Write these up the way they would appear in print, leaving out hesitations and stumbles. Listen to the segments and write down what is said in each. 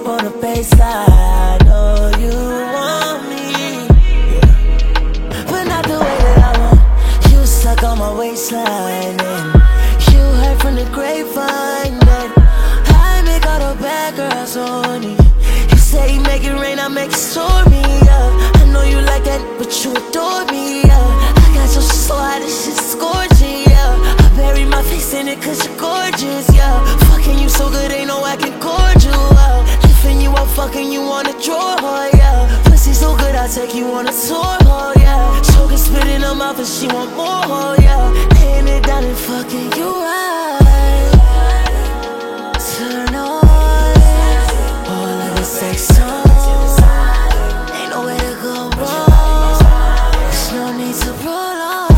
on the baseline. I know you want me, but not the way that I want. You stuck on my waistline, and you heard from the grapevine that I make all the bad girls horny. You say you make it rain, I make it stormy, yeah. I know you like that, but you adore me, yeah. I got your shit so high, this shit's scorching, yeah. I bury my face in it cause you're gorgeous, yeah. Fucking you so good, ain't no I can cord you out. Lifting you up, fucking you on a drawer, yeah. Pussy so good, I'll take you on a tour, oh yeah. Choking, spit in her mouth and she want more, oh yeah. Laying it down and fucking you right. Turn on all of the sex songs. Ain't no way to go wrong. There's no need to prolong.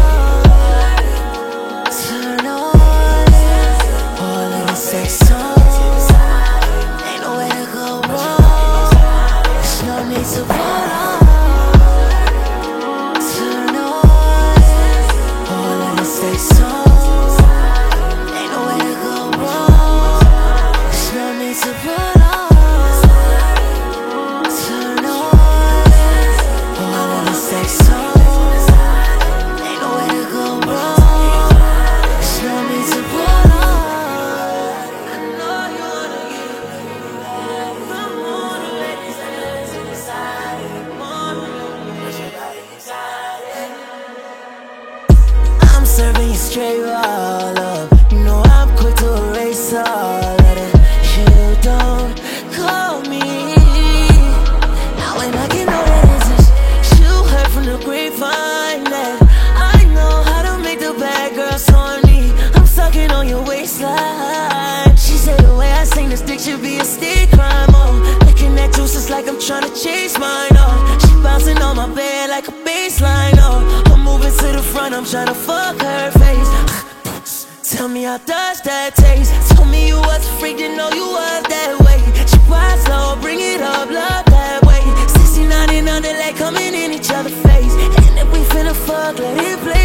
Turn on all of the sex songs. Ain't no way to go wrong. There's no need to prolong. Turn on all of the sex songs. Ain't no way to go wrong. There's no need to prolong. Turn on all of the sex songs. Ain't no way to go wrong. There's no need to prolong. I know you wanna get me. Come on and let these hands inside. Come on, put your body inside it. I'm serving you straight all up. You know I'm quick to erase all of it. You don't call me. Now when I get know that it's you heard from the grapevine that I know how to make the bad girls horny. I'm sucking on your waistline. She said the way I sing this dick should be a state crime. Oh, licking that juice is like I'm trying to chase mine. Oh, she bouncing on my bed like a baseline. Oh, I'm moving to the front, I'm trying to fuck her face. Tell me how does that taste? Tell me you was a freak, didn't know you was that way. She ride slow, bring it up, love that way. 69 and under, like coming in each other's face. And if we finna fuck, let it play.